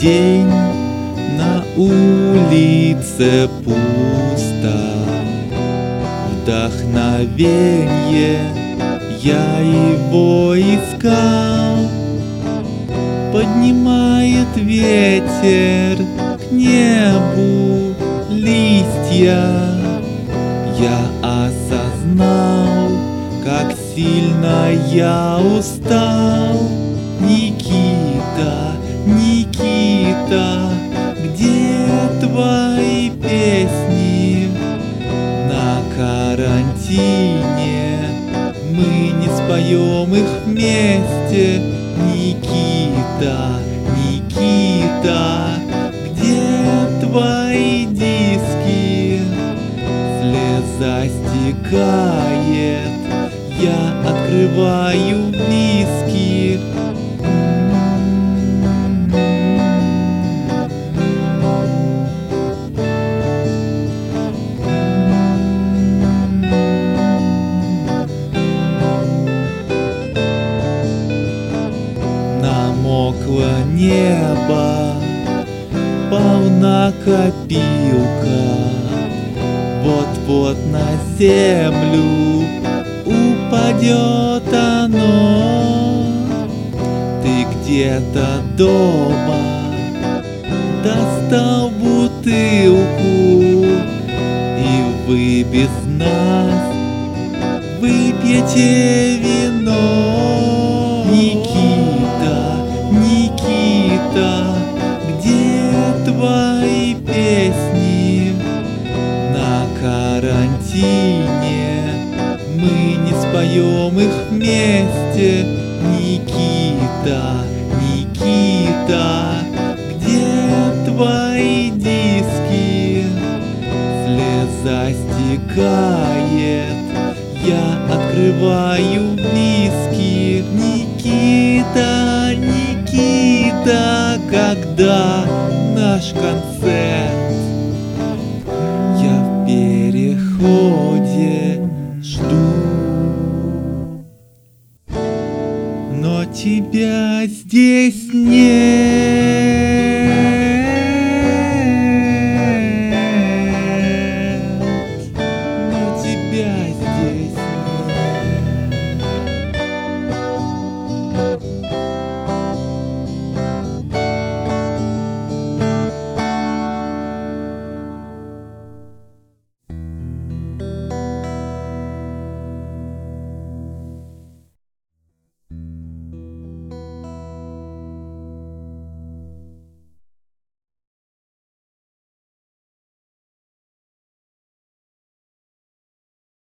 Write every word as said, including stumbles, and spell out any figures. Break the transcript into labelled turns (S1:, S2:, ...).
S1: день, на улице пусто. Вдохновенье, я его искал. Поднимает ветер к небу листья. Я осознал, как сильно я устал. Никита, Никита, где твои песни? На карантине мы не споем их вместе. Никита, Никита, где твои диски? Слеза стекает, я открываю виски. Намокло небо, полна копилка. Вот-вот на землю упадет оно. Ты где-то дома достал бутылку, и вы без нас выпьете вино. Никита, Никита, где твои песни? На карантине мы не споем их вместе. Никита, Никита, где твои диски? Слеза стекает, я открываю виски. Никита, Никита, когда наш концерт? Я в переходе жду, но тебя здесь нет.